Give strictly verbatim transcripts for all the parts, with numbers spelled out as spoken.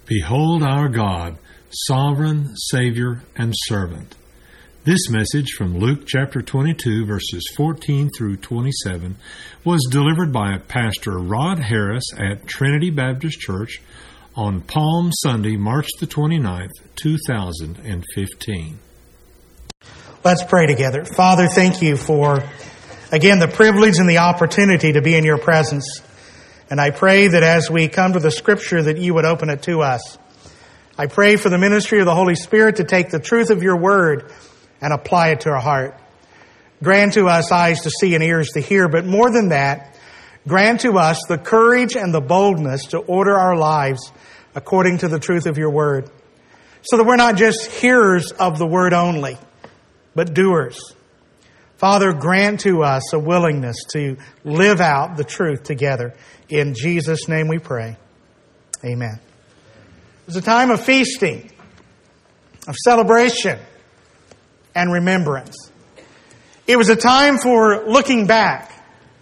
Behold our God, sovereign, Savior, and servant. This message from Luke chapter twenty-two, verses fourteen through twenty-seven, was delivered by Pastor Rod Harris at Trinity Baptist Church on Palm Sunday, March the twenty-ninth, two thousand fifteen. Let's pray together. Father, thank you for, again, the privilege and the opportunity to be in your presence. And I pray that as we come to the Scripture that you would open it to us. I pray for the ministry of the Holy Spirit to take the truth of your word and apply it to our heart. Grant to us eyes to see and ears to hear, but more than that, grant to us the courage and the boldness to order our lives according to the truth of your word, so that we're not just hearers of the word only, but doers. Father, grant to us a willingness to live out the truth together. In Jesus' name we pray. Amen. It was a time of feasting, of celebration, and remembrance. It was a time for looking back,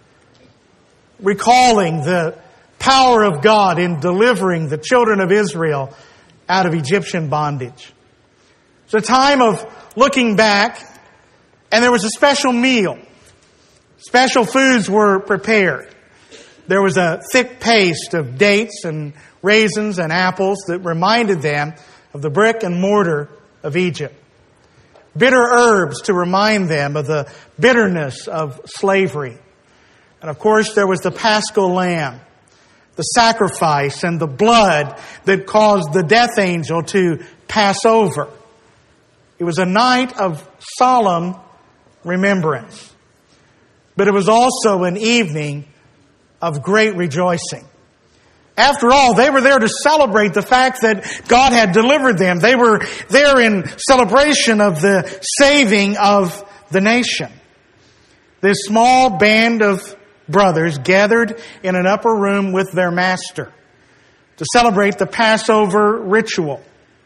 recalling the power of God in delivering the children of Israel out of Egyptian bondage. It was a time of looking back, and there was a special meal. Special foods were prepared. There was a thick paste of dates and raisins and apples that reminded them of the brick and mortar of Egypt. Bitter herbs to remind them of the bitterness of slavery. And of course, there was the Paschal lamb, the sacrifice and the blood that caused the death angel to pass over. It was a night of solemn remembrance. But it was also an evening of great rejoicing. After all, they were there to celebrate the fact that God had delivered them. They were there in celebration of the saving of the nation. This small band of brothers gathered in an upper room with their master to celebrate the Passover ritual.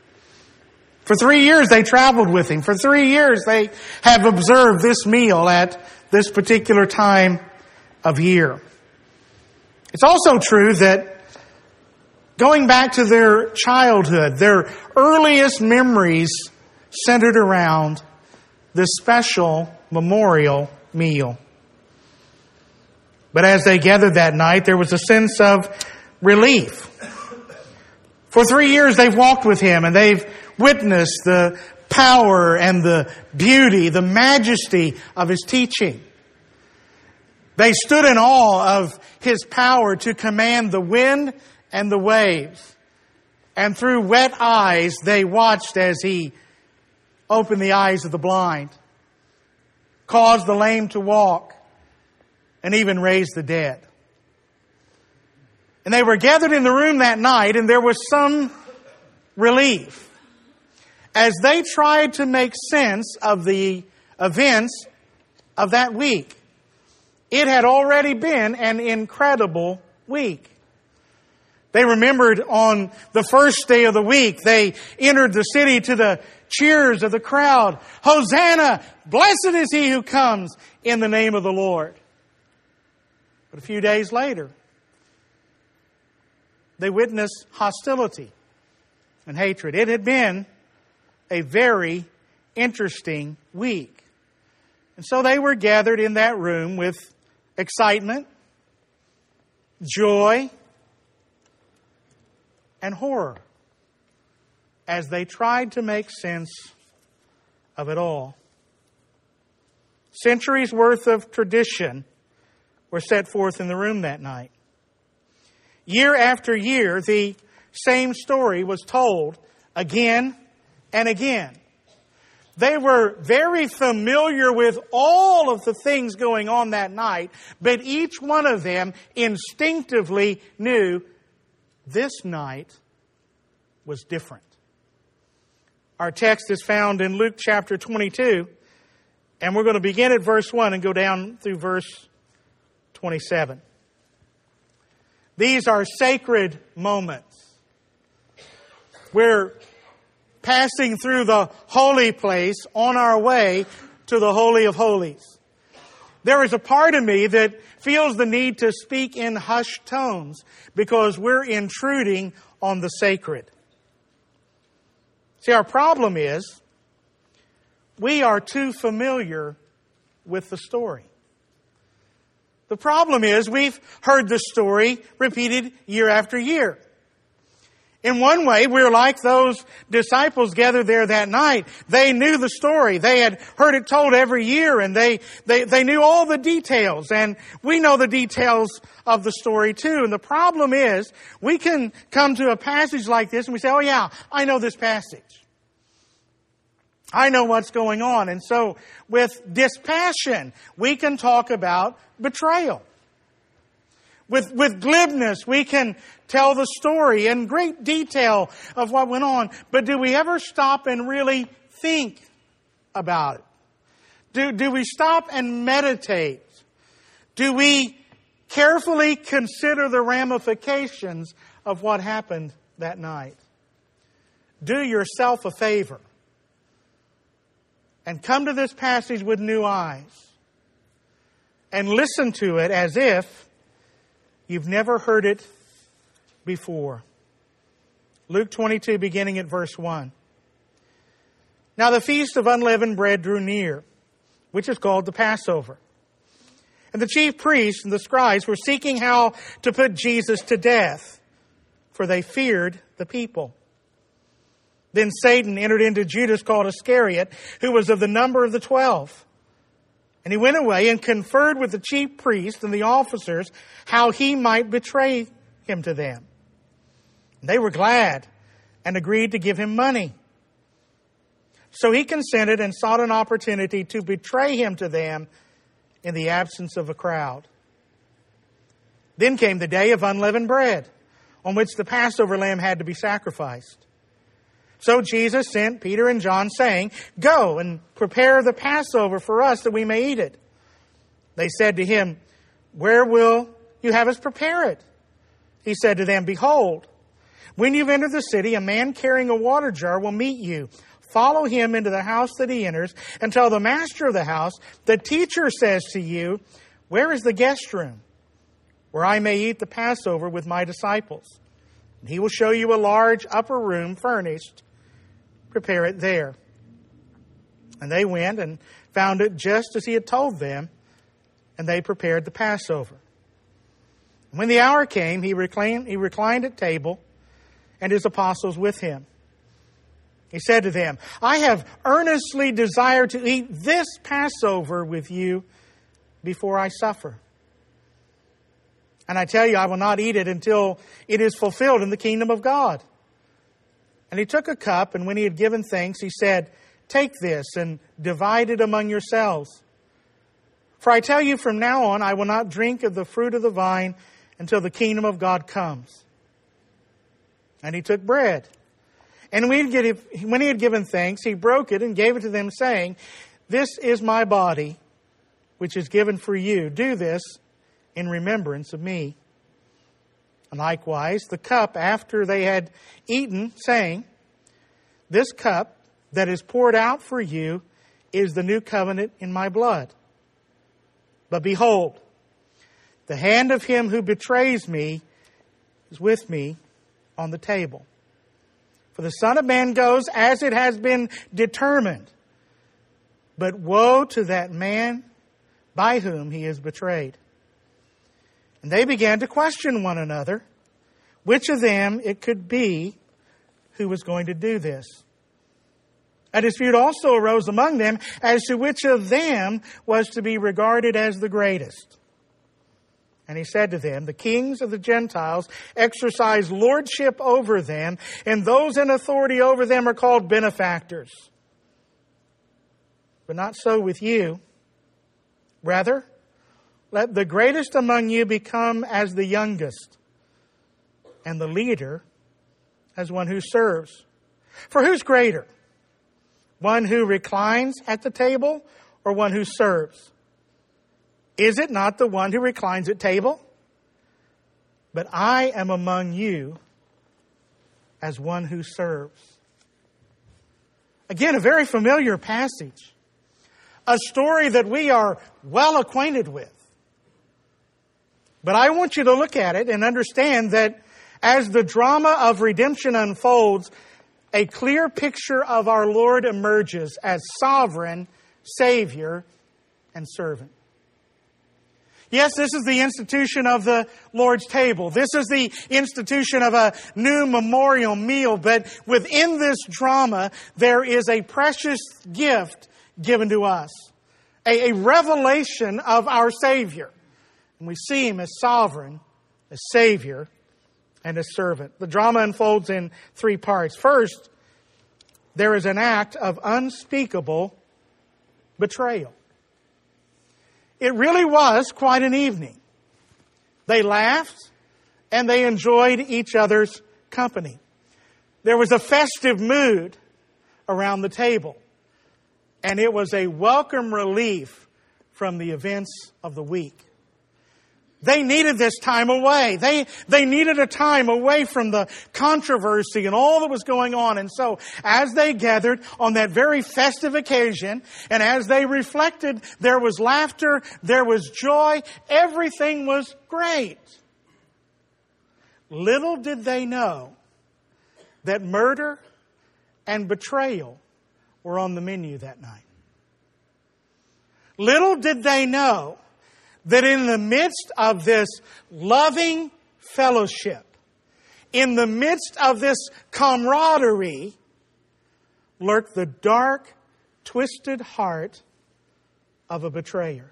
For three years they traveled with him. For three years they have observed this meal at this particular time of year. It's also true that going back to their childhood, their earliest memories centered around this special memorial meal. But as they gathered that night, there was a sense of relief. For three years they've walked with him and they've witnessed the power and the beauty, the majesty of his teaching. They stood in awe of his power to command the wind and the waves. And through wet eyes, they watched as he opened the eyes of the blind, caused the lame to walk, and even raised the dead. And they were gathered in the room that night, and there was some relief as they tried to make sense of the events of that week. It had already been an incredible week. They remembered on the first day of the week, they entered the city to the cheers of the crowd. Hosanna! Blessed is he who comes in the name of the Lord. But a few days later, they witnessed hostility and hatred. It had been a very interesting week. And so they were gathered in that room with excitement, joy, and horror as they tried to make sense of it all. Centuries worth of tradition were set forth in the room that night. Year after year, the same story was told again and again. They were very familiar with all of the things going on that night, but each one of them instinctively knew this night was different. Our text is found in Luke chapter twenty-two, and we're going to begin at verse one and go down through verse twenty-seven. These are sacred moments. We're passing through the holy place on our way to the Holy of Holies. There is a part of me that feels the need to speak in hushed tones because we're intruding on the sacred. See, our problem is we are too familiar with the story. The problem is we've heard the story repeated year after year. In one way, we're like those disciples gathered there that night. They knew the story. They had heard it told every year, and they, they, they knew all the details. And we know the details of the story too. And the problem is, we can come to a passage like this and we say, oh yeah, I know this passage. I know what's going on. And so, with dispassion, we can talk about betrayal. With, with glibness, we can tell the story in great detail of what went on. But do we ever stop and really think about it? Do, do we stop and meditate? Do we carefully consider the ramifications of what happened that night? Do yourself a favor and come to this passage with new eyes and listen to it as if you've never heard it before. Luke twenty-two, beginning at verse one. Now the feast of unleavened bread drew near, which is called the Passover. And the chief priests and the scribes were seeking how to put Jesus to death, for they feared the people. Then Satan entered into Judas called Iscariot, who was of the number of the twelve. And he went away and conferred with the chief priests and the officers how he might betray him to them. They were glad and agreed to give him money. So he consented and sought an opportunity to betray him to them in the absence of a crowd. Then came the day of unleavened bread, on which the Passover lamb had to be sacrificed. So Jesus sent Peter and John, saying, "Go and prepare the Passover for us, that we may eat it." They said to him, "Where will you have us prepare it?" He said to them, "Behold, when you've entered the city, a man carrying a water jar will meet you. Follow him into the house that he enters, and tell the master of the house, 'The teacher says to you, where is the guest room, where I may eat the Passover with my disciples? And he will show you a large upper room furnished. Prepare it there.' And they went and found it just as he had told them, and they prepared the Passover. When the hour came, he reclined, he reclined at table, and his apostles with him. He said to them, 'I have earnestly desired to eat this Passover with you before I suffer. And I tell you, I will not eat it until it is fulfilled in the kingdom of God.' And he took a cup, and when he had given thanks, he said, 'Take this and divide it among yourselves. For I tell you, from now on, I will not drink of the fruit of the vine until the kingdom of God comes.' And he took bread. And when he had given thanks, he broke it and gave it to them, saying, 'This is my body, which is given for you. Do this in remembrance of me.' And likewise, the cup after they had eaten, saying, 'This cup that is poured out for you is the new covenant in my blood. But behold, the hand of him who betrays me is with me on the table. For the Son of Man goes as it has been determined. But woe to that man by whom he is betrayed.' And they began to question one another, which of them it could be who was going to do this. A dispute also arose among them as to which of them was to be regarded as the greatest. And he said to them, 'The kings of the Gentiles exercise lordship over them, and those in authority over them are called benefactors. But not so with you. Rather, let the greatest among you become as the youngest, and the leader as one who serves. For who's greater? One who reclines at the table, or one who serves? Is it not the one who reclines at table? But I am among you as one who serves.'" Again, a very familiar passage. A story that we are well acquainted with. But I want you to look at it and understand that as the drama of redemption unfolds, a clear picture of our Lord emerges as sovereign, Savior, and servant. Yes, this is the institution of the Lord's table. This is the institution of a new memorial meal. But within this drama, there is a precious gift given to us. A, a revelation of our Savior. And we see Him as sovereign, as Savior, and as servant. The drama unfolds in three parts. First, there is an act of unspeakable betrayal. It really was quite an evening. They laughed and they enjoyed each other's company. There was a festive mood around the table, and it was a welcome relief from the events of the week. They needed this time away. They, they needed a time away from the controversy and all that was going on. And so, as they gathered on that very festive occasion, and as they reflected, there was laughter, there was joy, everything was great. Little did they know that murder and betrayal were on the menu that night. Little did they know that in the midst of this loving fellowship, in the midst of this camaraderie, lurked the dark, twisted heart of a betrayer.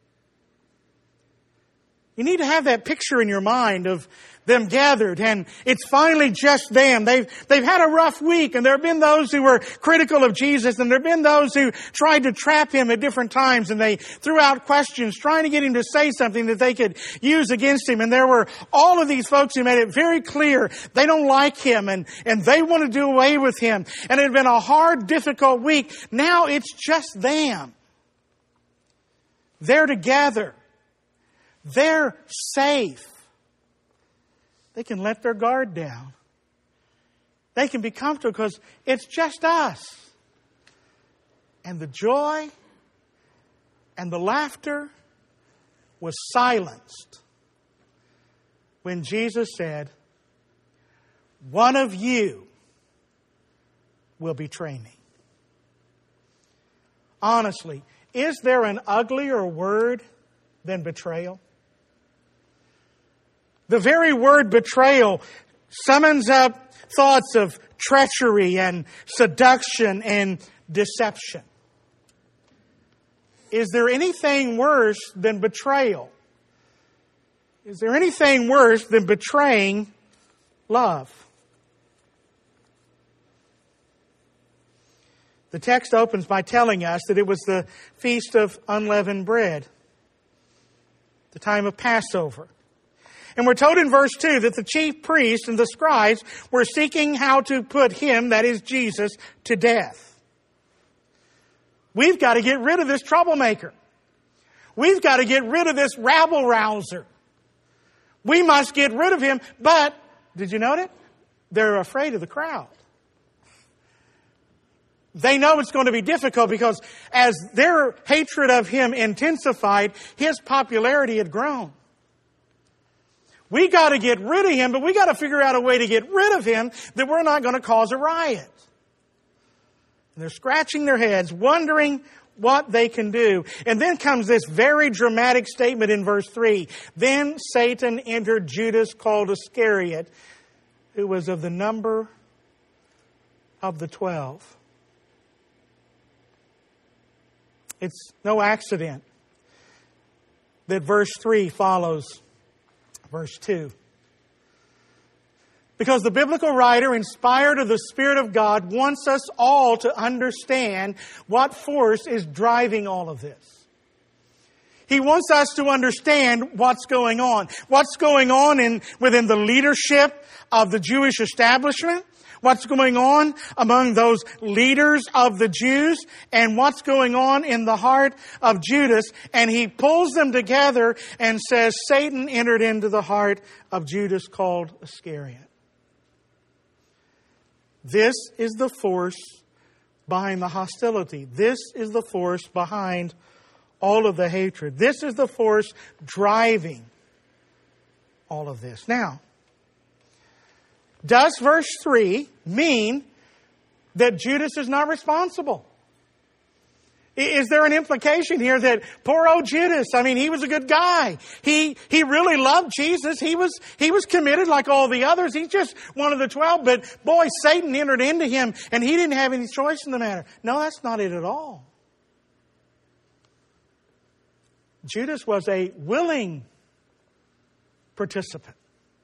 You need to have that picture in your mind of them gathered, and it's finally just them. They've, they've had a rough week, and there have been those who were critical of Jesus, and there have been those who tried to trap Him at different times, and they threw out questions trying to get Him to say something that they could use against Him. And there were all of these folks who made it very clear they don't like Him, and, and they want to do away with Him. And it had been a hard, difficult week. Now it's just them. They're together. They're safe. They can let their guard down. They can be comfortable because it's just us. And the joy and the laughter was silenced when Jesus said, "One of you will betray me." Honestly, is there an uglier word than betrayal? The very word betrayal summons up thoughts of treachery and seduction and deception. Is there anything worse than betrayal? Is there anything worse than betraying love? The text opens by telling us that it was the Feast of Unleavened Bread, the time of Passover. And we're told in verse two that the chief priests and the scribes were seeking how to put Him, that is Jesus, to death. We've got to get rid of this troublemaker. We've got to get rid of this rabble-rouser. We must get rid of him. But, did you note it? They're afraid of the crowd. They know it's going to be difficult because as their hatred of Him intensified, His popularity had grown. We got to get rid of Him, but we got to figure out a way to get rid of Him that we're not going to cause a riot. And they're scratching their heads, wondering what they can do. And then comes this very dramatic statement in verse three. Then Satan entered Judas called Iscariot, who was of the number of the twelve. It's no accident that verse three follows verse two. Because the biblical writer, inspired of the Spirit of God, wants us all to understand what force is driving all of this. He wants us to understand what's going on. What's going on in within the leadership of the Jewish establishment. What's going on among those leaders of the Jews, and what's going on in the heart of Judas. And he pulls them together and says, Satan entered into the heart of Judas called Iscariot. This is the force behind the hostility. This is the force behind all of the hatred. This is the force driving all of this. Now, does verse three mean that Judas is not responsible. Is there an implication here that poor old Judas, I mean, he was a good guy. He he really loved Jesus. He was he was committed like all the others. He's just one of the twelve. But boy, Satan entered into him and he didn't have any choice in the matter. No, that's not it at all. Judas was a willing participant.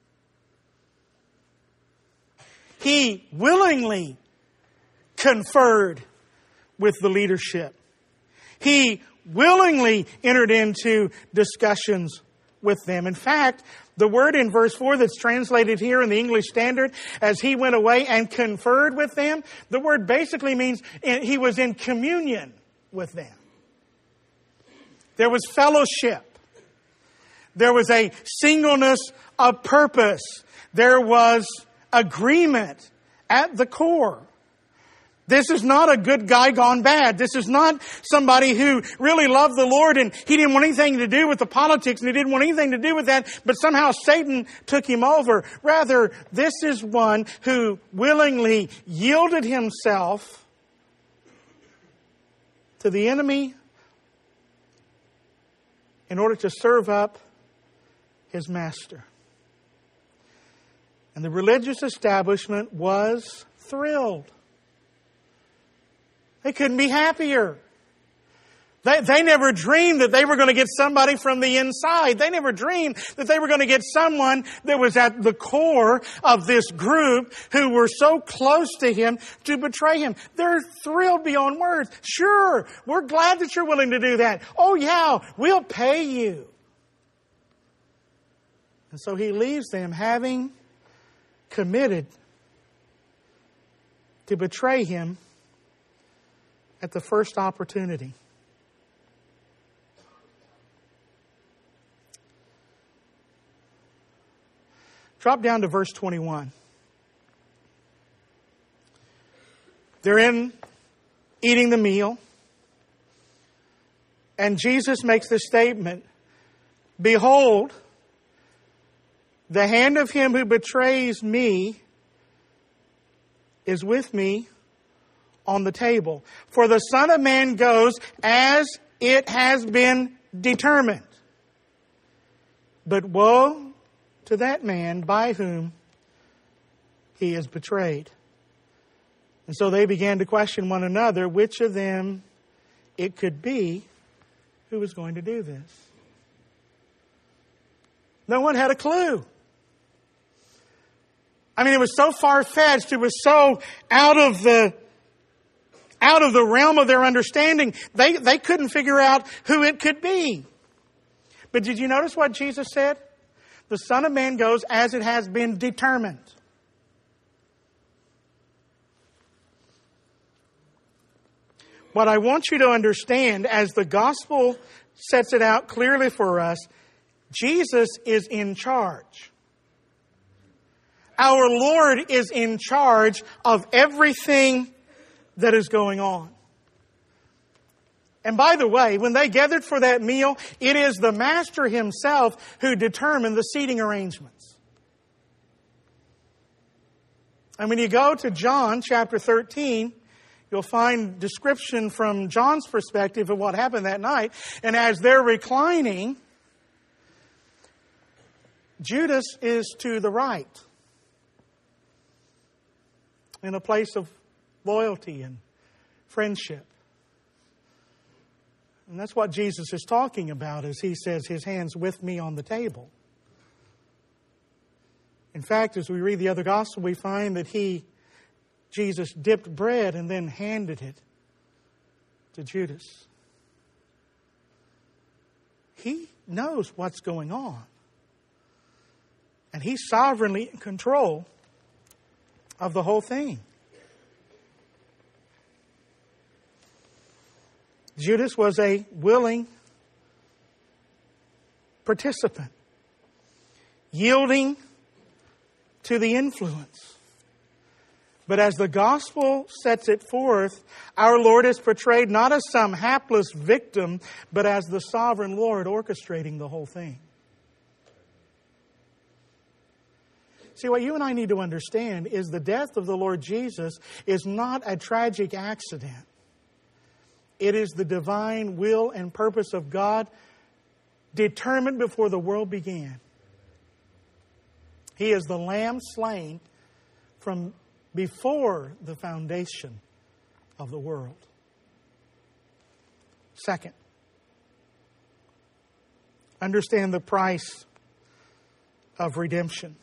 He willingly conferred with the leadership. He willingly entered into discussions with them. In fact, the word in verse four that's translated here in the English Standard as he went away and conferred with them, the word basically means he was in communion with them. There was fellowship. There was a singleness of purpose. There was agreement at the core. This is not a good guy gone bad. This is not somebody who really loved the Lord and he didn't want anything to do with the politics and he didn't want anything to do with that, but somehow Satan took him over. Rather, this is one who willingly yielded himself to the enemy in order to serve up his master. And the religious establishment was thrilled. They couldn't be happier. They, they never dreamed that they were going to get somebody from the inside. They never dreamed that they were going to get someone that was at the core of this group who were so close to him to betray him. They're thrilled beyond words. Sure, we're glad that you're willing to do that. Oh yeah, we'll pay you. And so he leaves them having committed to betray him at the first opportunity. Drop down to verse twenty-one. They're in eating the meal. And Jesus makes the statement, "Behold, the hand of him who betrays me is with me on the table. For the Son of Man goes as it has been determined. But woe to that man by whom he is betrayed." And so they began to question one another which of them it could be who was going to do this. No one had a clue. I mean, it was so far-fetched. It was so out of the out of the realm of their understanding. They, they couldn't figure out who it could be. But did you notice what Jesus said? The Son of Man goes as it has been determined. What I want you to understand, as the gospel sets it out clearly for us, Jesus is in charge. Our Lord is in charge of everything that is going on. And by the way, when they gathered for that meal, it is the Master himself who determined the seating arrangements. And when you go to John chapter thirteen, you'll find description from John's perspective of what happened that night. And as they're reclining, Judas is to the right, in a place of loyalty and friendship. And that's what Jesus is talking about as he says, his hand's with me on the table. In fact, as we read the other gospel, we find that he, Jesus, dipped bread and then handed it to Judas. He knows what's going on. And he's sovereignly in control of the whole thing. Judas was a willing participant, yielding to the influence. But as the gospel sets it forth, our Lord is portrayed not as some hapless victim, but as the sovereign Lord orchestrating the whole thing. See, what you and I need to understand is the death of the Lord Jesus is not a tragic accident. It is the divine will and purpose of God determined before the world began. He is the Lamb slain from before the foundation of the world. Second, understand the price of redemption.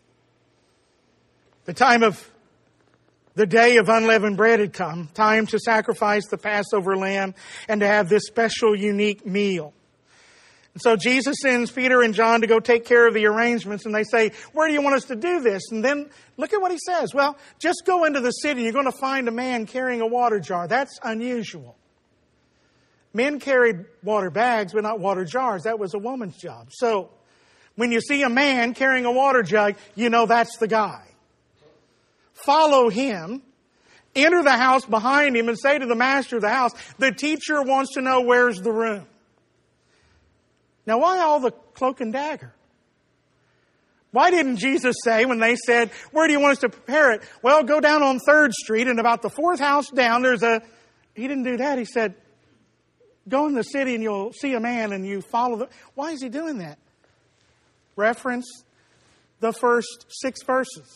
The time of the day of unleavened bread had come, time to sacrifice the Passover lamb and to have this special, unique meal. And so Jesus sends Peter and John to go take care of the arrangements, and they say, where do you want us to do this? And then look at what he says. Well, just go into the city and you're going to find a man carrying a water jar. That's unusual. Men carried water bags, but not water jars. That was a woman's job. So when you see a man carrying a water jug, you know that's the guy. Follow him, enter the house behind him, and say to the master of the house, the teacher wants to know where's the room. Now, why all the cloak and dagger? Why didn't Jesus say, when they said, where do you want us to prepare it? Well, go down on third Street, and about the fourth house down, there's a... He didn't do that. He said, go in the city and you'll see a man and you follow the... Why is he doing that? Reference the first six verses.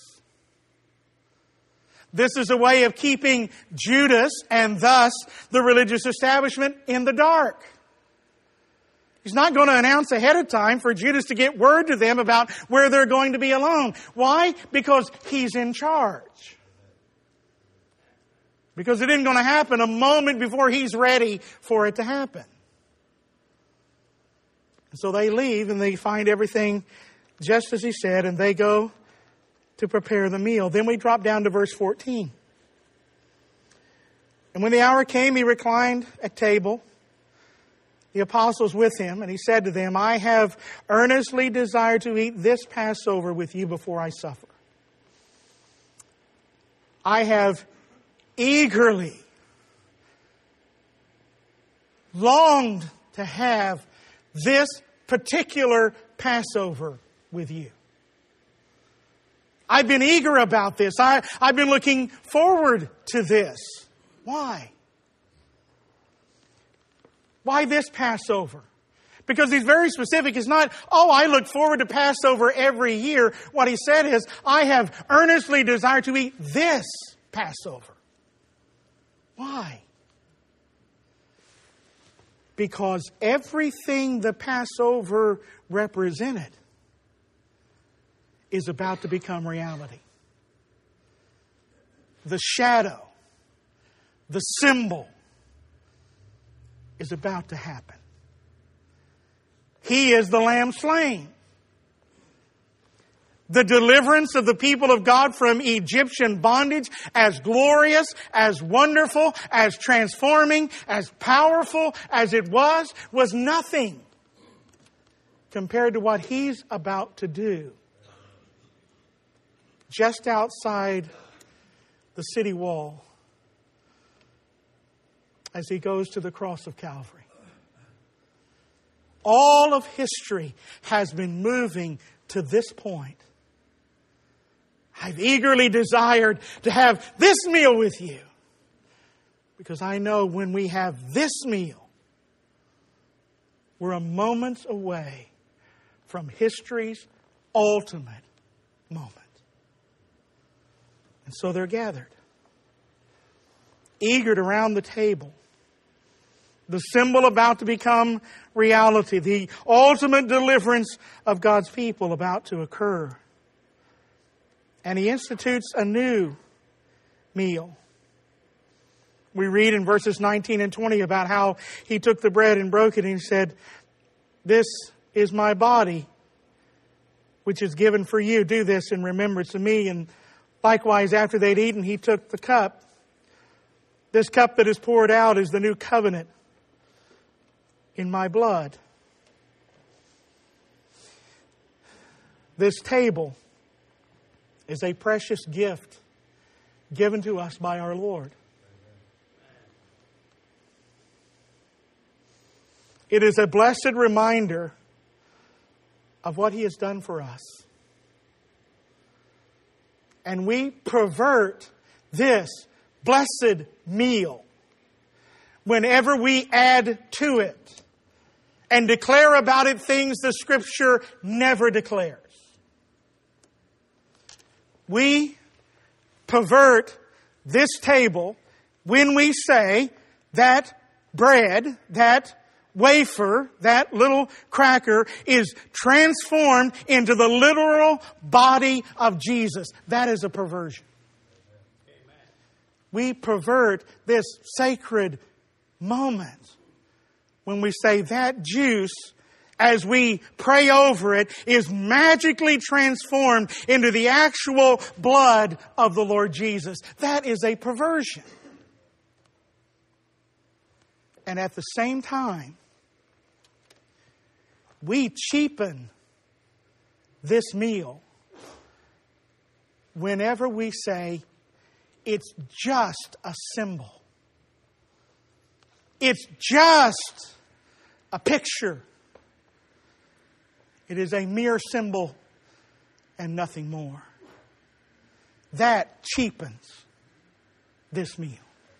This is a way of keeping Judas and thus the religious establishment in the dark. He's not going to announce ahead of time for Judas to get word to them about where they're going to be alone. Why? Because he's in charge. Because it isn't going to happen a moment before he's ready for it to happen. And so they leave and they find everything just as he said, and they go to prepare the meal. Then we drop down to verse fourteen. And when the hour came, he reclined at table, the apostles with him, and he said to them, I have earnestly desired to eat this Passover with you before I suffer. I have eagerly longed to have this particular Passover with you. I've been eager about this. I, I've been looking forward to this. Why? Why this Passover? Because he's very specific. It's not, oh, I look forward to Passover every year. What he said is, I have earnestly desired to eat this Passover. Why? Because everything the Passover represented is about to become reality. The shadow, the symbol, is about to happen. He is the Lamb slain. The deliverance of the people of God from Egyptian bondage, as glorious, as wonderful, as transforming, as powerful as it was, was nothing compared to what He's about to do just outside the city wall as He goes to the cross of Calvary. All of history has been moving to this point. I've eagerly desired to have this meal with you, because I know when we have this meal, we're a moment away from history's ultimate moment. And so they're gathered, eager around the table. The symbol about to become reality. The ultimate deliverance of God's people about to occur. And He institutes a new meal. We read in verses nineteen and twenty about how He took the bread and broke it and He said, this is my body, which is given for you. Do this in remembrance of me. And likewise, after they'd eaten, He took the cup. This cup that is poured out is the new covenant in my blood. This table is a precious gift given to us by our Lord. It is a blessed reminder of what He has done for us. and we pervert this blessed meal whenever we add to it and declare about it things the Scripture never declares. We pervert this table when we say that bread, that wafer, that little cracker is transformed into the literal body of Jesus. That is a perversion. We pervert this sacred moment when we say that juice, as we pray over it, is magically transformed into the actual blood of the Lord Jesus. That is a perversion. And at the same time, we cheapen this meal whenever we say it's just a symbol. It's just a picture. It is a mere symbol and nothing more. That cheapens this meal.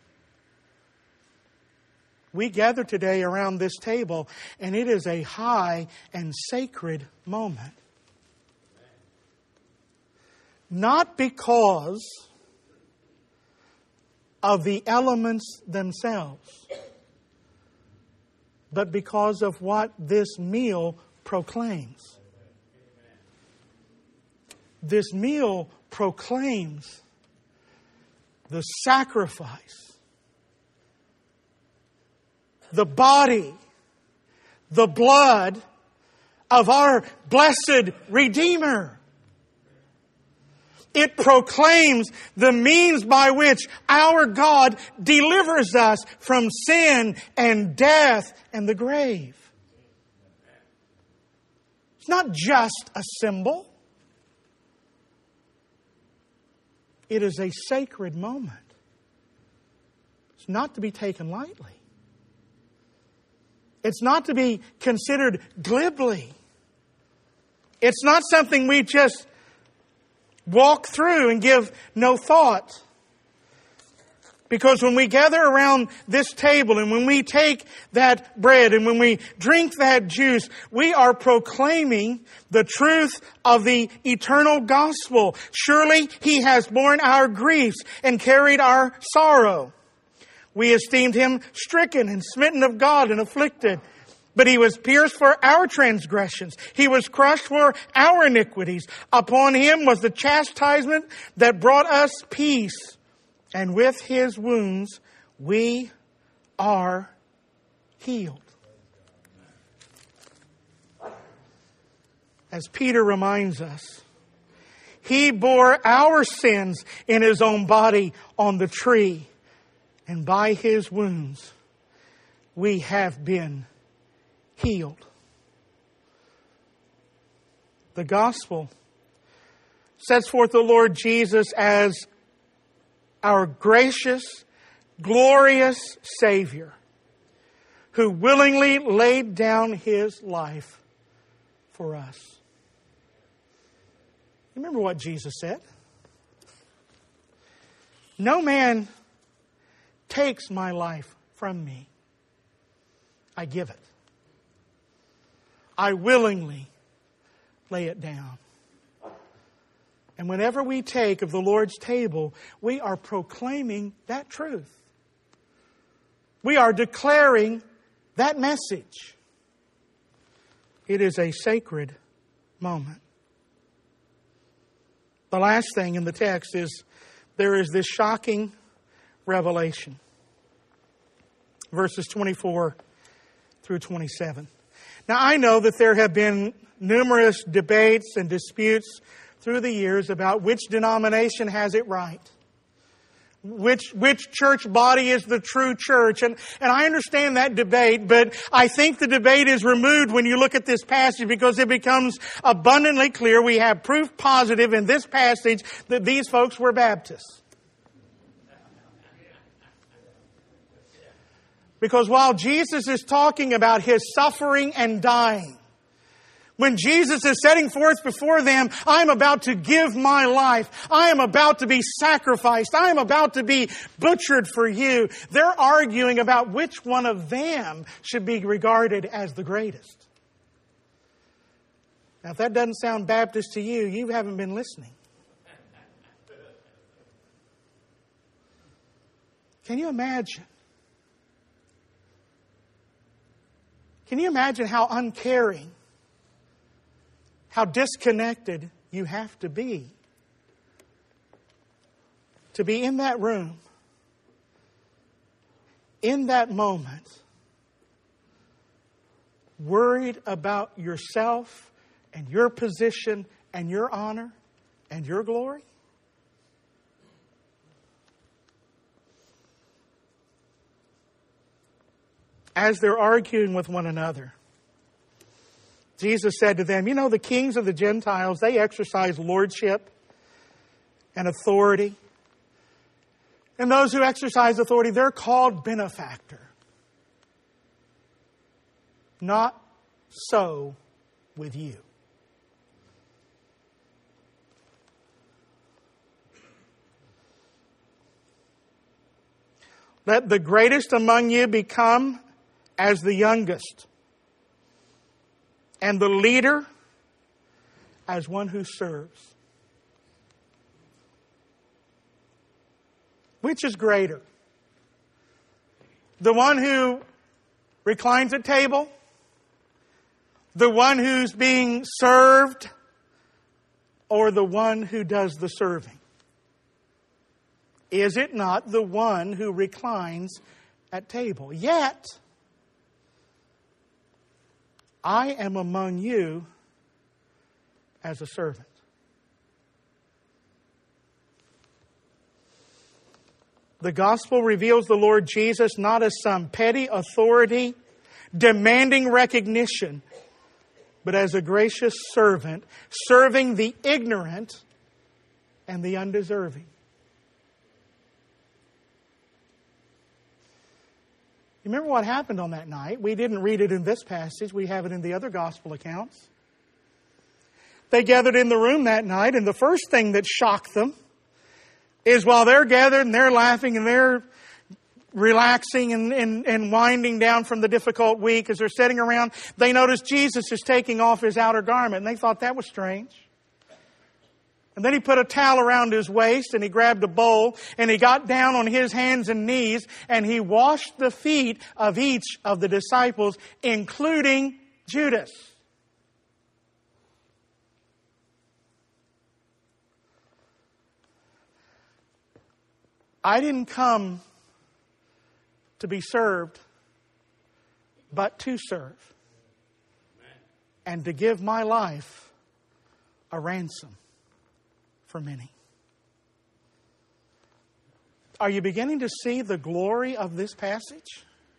We gather today around this table, and it is a high and sacred moment. Not because of the elements themselves, but because of what this meal proclaims. This meal proclaims the sacrifice, the body, the blood of our blessed Redeemer. It proclaims the means by which our God delivers us from sin and death and the grave. It's not just a symbol. It is a sacred moment. It's not to be taken lightly. It's not to be considered glibly. It's not something we just walk through and give no thought. Because when we gather around this table and when we take that bread and when we drink that juice, we are proclaiming the truth of the eternal gospel. Surely He has borne our griefs and carried our sorrow. We esteemed Him stricken and smitten of God and afflicted. But He was pierced for our transgressions. He was crushed for our iniquities. Upon Him was the chastisement that brought us peace. And with His wounds we are healed. As Peter reminds us, He bore our sins in His own body on the tree. And by His wounds, we have been healed. The gospel sets forth the Lord Jesus as our gracious, glorious Savior who willingly laid down His life for us. Remember what Jesus said? No man takes my life from me. I give it. I willingly lay it down. And whenever we take of the Lord's table, we are proclaiming that truth. We are declaring that message. It is a sacred moment. The last thing in the text is there is this shocking revelation. Verses twenty-four through twenty-seven. Now, I know that there have been numerous debates and disputes through the years about which denomination has it right. Which, which church body is the true church? And, and I understand that debate, but I think the debate is removed when you look at this passage because it becomes abundantly clear. We have proof positive in this passage that these folks were Baptists. Because while Jesus is talking about His suffering and dying, When Jesus is setting forth before them, I am about to give my life. I am about to be sacrificed. I am about to be butchered for you. They're arguing about which one of them should be regarded as the greatest. Now, if that doesn't sound Baptist to you, you haven't been listening. Can you imagine? Can you imagine how uncaring, how disconnected you have to be to be in that room, in that moment, worried about yourself and your position and your honor and your glory? As they're arguing with one another, Jesus said to them, you know, the kings of the Gentiles, they exercise lordship and authority. And those who exercise authority, they're called benefactor. Not so with you. Let the greatest among you become as the youngest, and the leader as one who serves. Which is greater? The one who reclines at table? The one who's being served? Or the one who does the serving? Is it not the one who reclines at table? Yet, I am among you as a servant. The gospel reveals the Lord Jesus not as some petty authority demanding recognition, but as a gracious servant serving the ignorant and the undeserving. You remember what happened on that night? We didn't read it in this passage. We have it in the other gospel accounts. They gathered in the room that night, and the first thing that shocked them is while they're gathered and they're laughing and they're relaxing and, and, and winding down from the difficult week as they're sitting around, they notice Jesus is taking off his outer garment, and they thought that was strange. And then he put a towel around his waist and he grabbed a bowl and he got down on his hands and knees and he washed the feet of each of the disciples, including Judas. I didn't come to be served, but to serve and to give my life a ransom for many. Are you beginning to see the glory of this passage?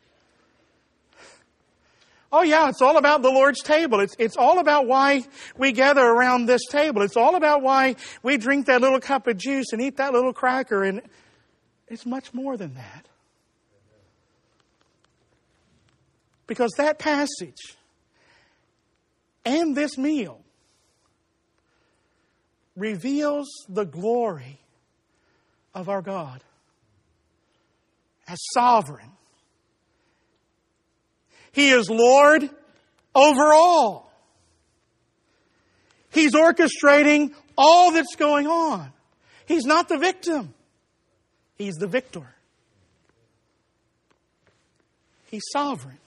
Oh yeah, it's all about the Lord's table. It's, it's all about why we gather around this table. It's all about why we drink that little cup of juice and eat that little cracker. And it's much more than that. Because that passage and this meal reveals the glory of our God as sovereign. He is Lord over all. He's orchestrating all that's going on. He's not the victim. He's the victor. He's sovereign.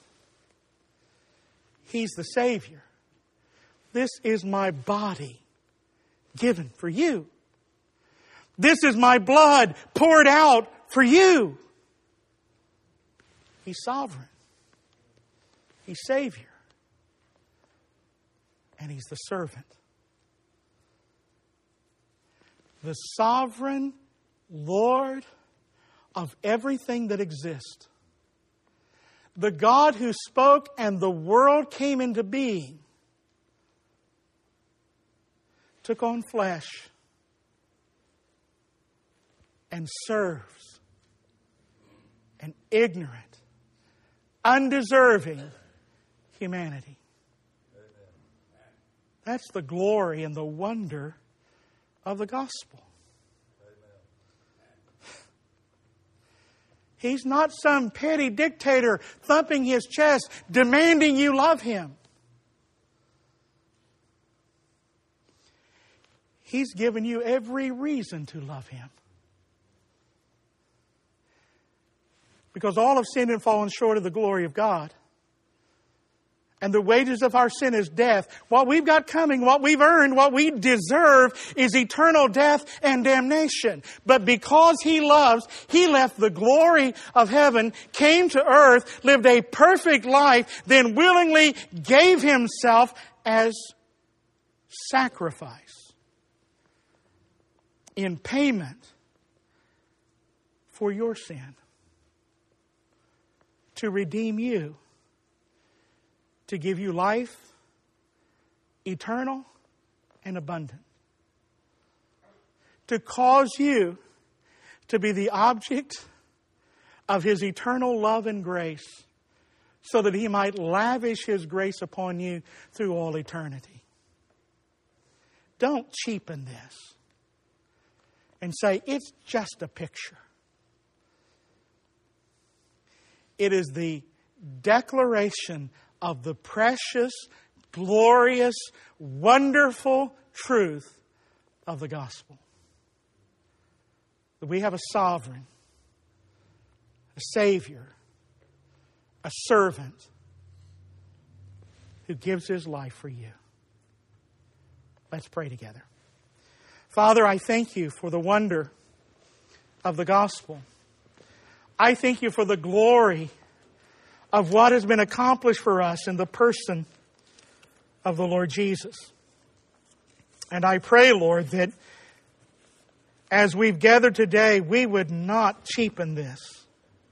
He's the Savior. This is my body given for you. This is my blood poured out for you. He's sovereign. He's Savior. And He's the servant. The sovereign Lord of everything that exists. The God who spoke and the world came into being, took on flesh and serves an ignorant, undeserving humanity. That's the glory and the wonder of the gospel. He's not some petty dictator thumping his chest, demanding you love him. He's given you every reason to love him. Because all have sinned and fallen short of the glory of God. And the wages of our sin is death. What we've got coming, what we've earned, what we deserve is eternal death and damnation. But because He loves, He left the glory of heaven, came to earth, lived a perfect life, then willingly gave Himself as sacrifice in payment for your sin, to redeem you, to give you life, eternal and abundant. To cause you to be the object of His eternal love and grace, so that He might lavish His grace upon you through all eternity. Don't cheapen this and say, it's just a picture. It is the declaration of the precious, glorious, wonderful truth of the gospel. That we have a sovereign, a Savior, a servant who gives His life for you. Let's pray together. Father, I thank You for the wonder of the gospel. I thank You for the glory of what has been accomplished for us in the person of the Lord Jesus. And I pray, Lord, that as we've gathered today, we would not cheapen this.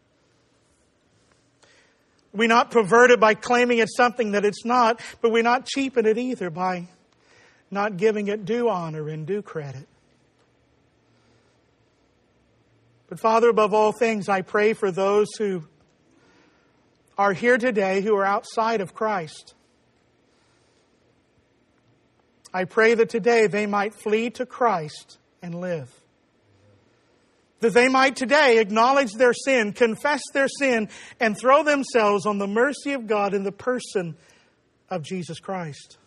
We not pervert it by claiming it's something that it's not, but we not cheapen it either by not giving it due honor and due credit. But Father, above all things, I pray for those who are here today who are outside of Christ. I pray that today they might flee to Christ and live. That they might today acknowledge their sin, confess their sin, and throw themselves on the mercy of God in the person of Jesus Christ.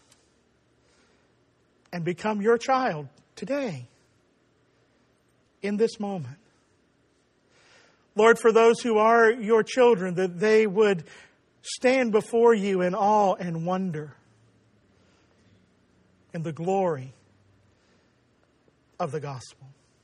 And become Your child today, in this moment. Lord, for those who are Your children, that they would stand before You in awe and wonder in the glory of the gospel.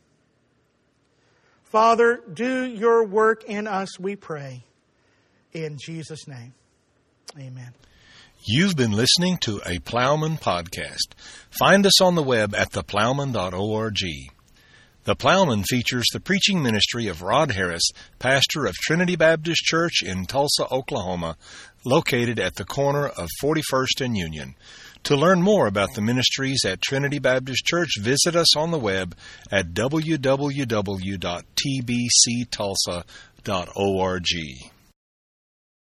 Father, do Your work in us, we pray. In Jesus' name, amen. You've been listening to a Plowman podcast. Find us on the web at the plowman dot org. The Plowman features the preaching ministry of Rod Harris, pastor of Trinity Baptist Church in Tulsa, Oklahoma, located at the corner of forty-first and Union. To learn more about the ministries at Trinity Baptist Church, visit us on the web at w w w dot t b c tulsa dot org.